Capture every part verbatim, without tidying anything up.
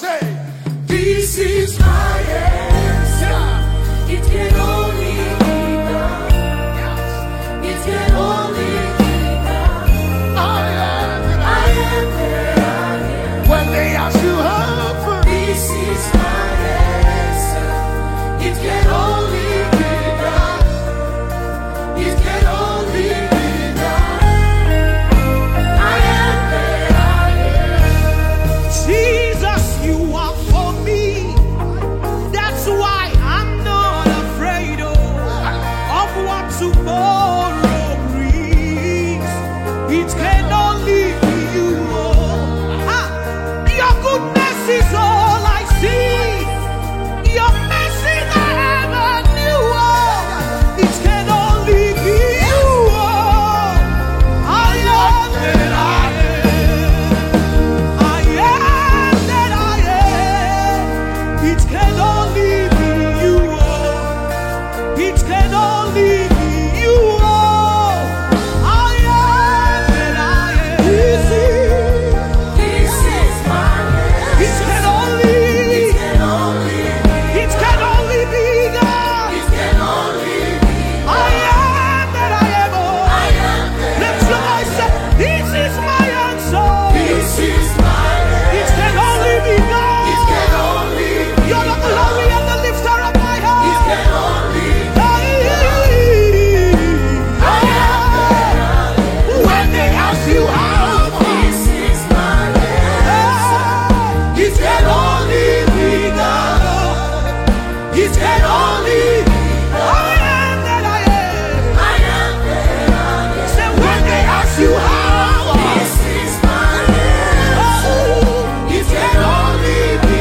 Say, this is my answer. It can only be God. It can only be God. I am that I am. That I am. When they ask you how far, this is my answer. It can only be God. It can only be God. I am that I am. Jesus, you are for me. That's why I'm not afraid of, of what tomorrow brings. It can only be you. Ah, your goodness is all I see. Your mercy I ever knew. It can only be you. I am that I am. I am that I am. It can only be you. It can only be you. I am that I am. This is my answer. It can only, It can only be. it can only be God. It can only be. I am that I am. Oh. I am that Lift your voice. Say, this is my answer. This is my It answer. can only be God. It can only be. You're the glory and the lifter of my head. It can only be. I am. When they ask you how, this is my answer. It can only be God. It can only be. I am that I am. I am that I am. Say, when they ask you how, This is my answer. It can only be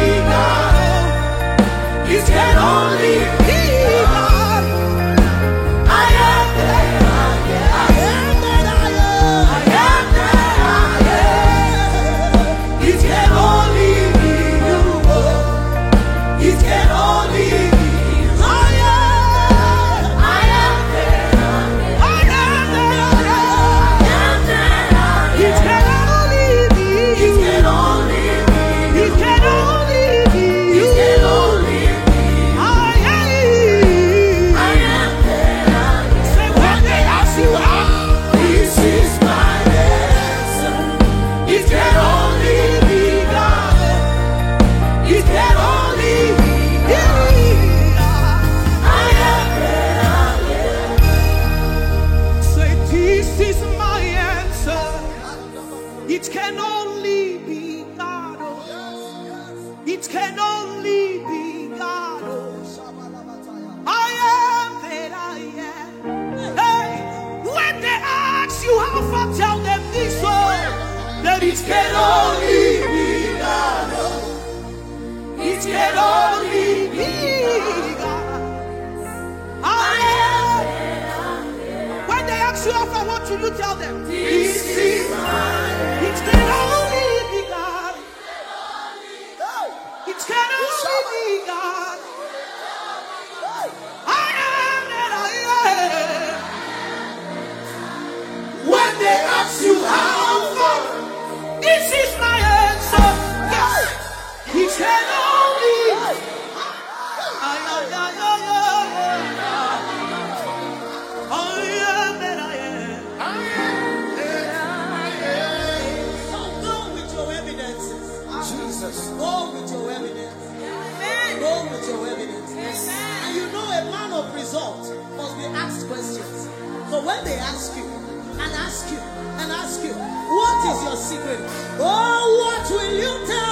God. It can only be. be God. I am that I am. I am that I am. I am that I am. It can only be you. It can only be you. I am. I am that I am. I am that I am. I am that I It am. can only be. It can only be you. It can only be you. It can only be you. I am. I am that I am. Say, when they ask you how, This is my answer. It can only be God. It can only be God. I am that I am. say, this is my answer. It can only be God. Oh. It can only be God. Oh. I am that I am. Hey, when they ask you how far, tell them this one. That it It can can only only be God. It can only be be God. I I am am. When they ask you how far, what should you tell them? This is my It can only be God. It can only be God. I am that I am. When they ask you how far, This is my answer. Yes. It can only. I am that I am. I am that I am. Go with your evidences. Jesus. Go with your evidence. Go with your evidence. And you know a man of result must be asked questions. So when they ask you, and ask you, and ask you, what is your secret? Oh, what will you tell